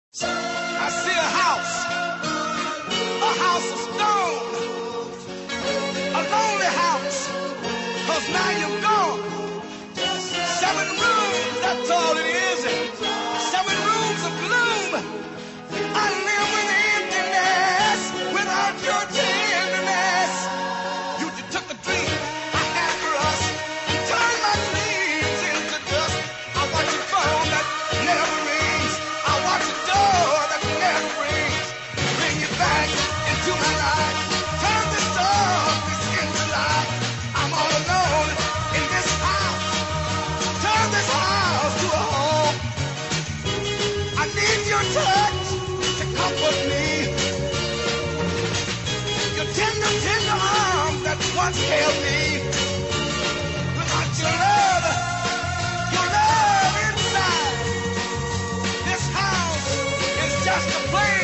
I see a house of stone, a lonely house, 'cause now you're gone. 7 rooms, that's all it is. 7 rooms of gloom. I live with emptiness without your tenderness. You took a dream I had for us and turned my dreams into dust. I watch a phone that never rings. I watch a door that never rings. Bring you back into my life. Turn this darkness into light. I'm all alone in this house. Turn this house to a home. I need your touch to comfort me. Your tender, tender arms that once held me. Without your love inside, this house is just a place.